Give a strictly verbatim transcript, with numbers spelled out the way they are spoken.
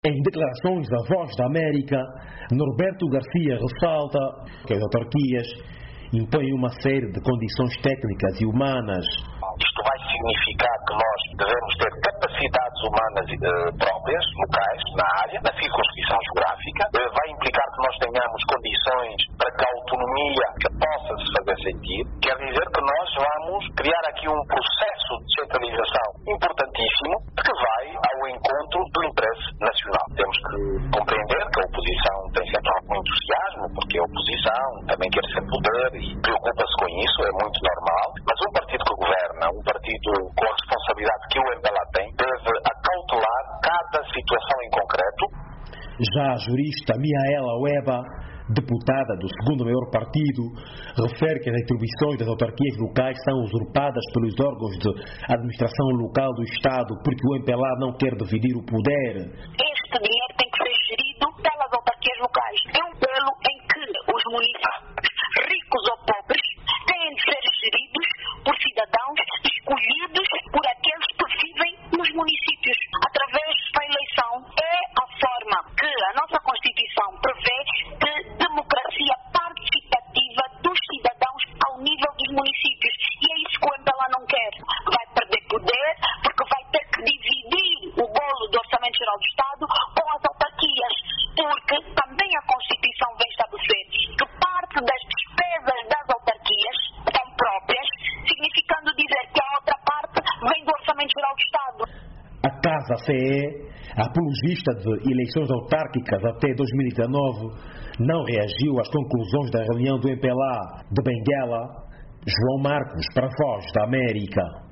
Em declarações à Voz da América, Norberto Garcia ressalta que as autarquias impõem uma série de condições técnicas e humanas. Isto vai significar que nós devemos ter capacidades humanas eh, próprias, locais, na área, na circunscrição geográfica. Eh, vai implicar que nós tenhamos condições para que a autonomia possa se fazer sentir. Quer dizer que nós vamos criar aqui um processo de centralização importantíssimo que vai ao encontro do interesse nacional. Temos que compreender que a oposição tem sempre algum entusiasmo, porque a oposição também quer ser poder e preocupa-se com isso, é muito normal, mas um partido que governa, um partido com a responsabilidade que o M P L A tem, deve acautelar cada situação em concreto. Já a jurista Miaela Weba, deputada do segundo maior partido, refere que as atribuições das autarquias locais são usurpadas pelos órgãos de administração local do Estado, porque o M P L A não quer dividir o poder. Este dinheiro tem que ser gerido pelas autarquias locais. É um modelo em que os municípios, ricos ou pobres, têm de ser geridos por cidadãos escolhidos por aqueles que vivem nos municípios. Através da eleição é a forma que a nossa Constituição prevê de democracia participativa dos cidadãos ao nível dos municípios. E é isso que o M P L A não quer. Vai perder poder porque vai ter que dividir o bolo do Orçamento Geral do Estado com as autarquias. Porque também a Constituição vem estabelecer que parte das despesas das autarquias são próprias, significando dizer que a outra parte vem do Orçamento Geral do Estado. A Casa C E, apologista de eleições autárquicas até dois mil e dezanove, não reagiu às conclusões da reunião do M P L A de Benguela. João Marcos, para a Voz da América.